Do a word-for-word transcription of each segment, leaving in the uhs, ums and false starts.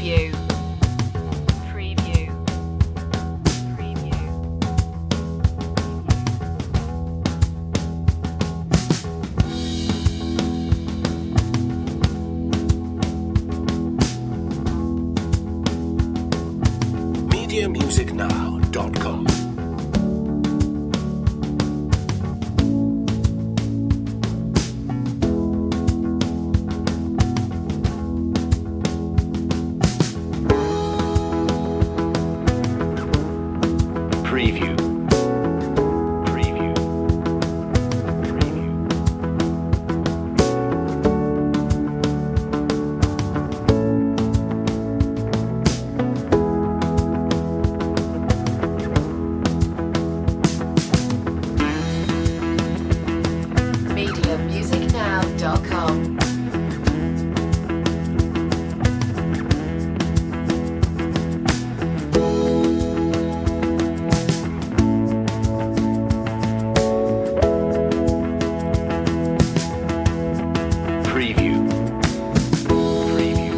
Preview. Preview. Preview. media music now dot com. Preview. Preview. Preview. media music now dot com. Preview. Preview.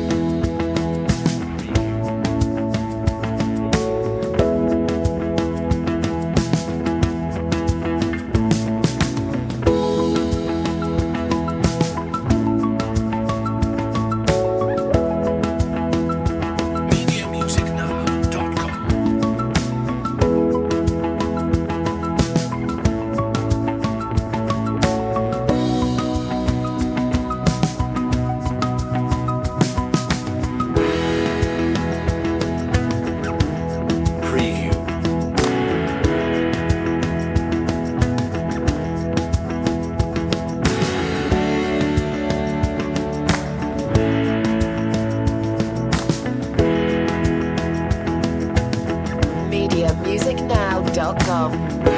media music now dot com. Preview. media music now dot com.